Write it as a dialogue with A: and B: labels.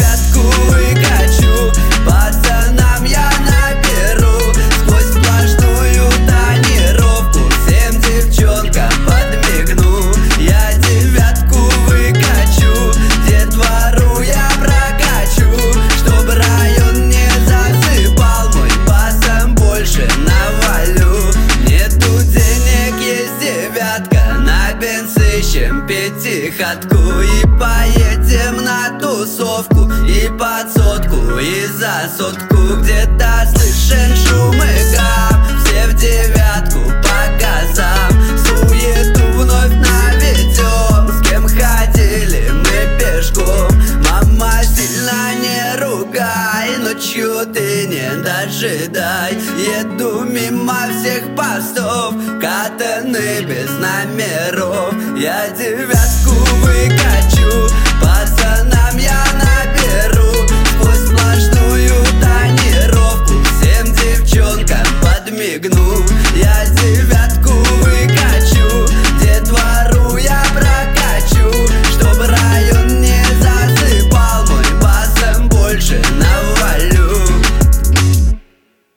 A: девятку выкачу, пацанам я наберу сквозь сплошную тонировку, всем девчонкам подмигну. Я девятку выкачу, детвору я прокачу, чтоб район не засыпал, мой басом больше навалю. Нету денег, есть девятка, на бенз ищем пятихатку и поедем на тусовку, и под сотку, и за сотку. Где-то слышен шум и гам, все в девятку по газам, суету вновь наведем. С кем ходили мы пешком, мама сильно не ругай, ночью ты не дожидай. Еду мимо всех постов, катаны без номеров, я девятку выкачу,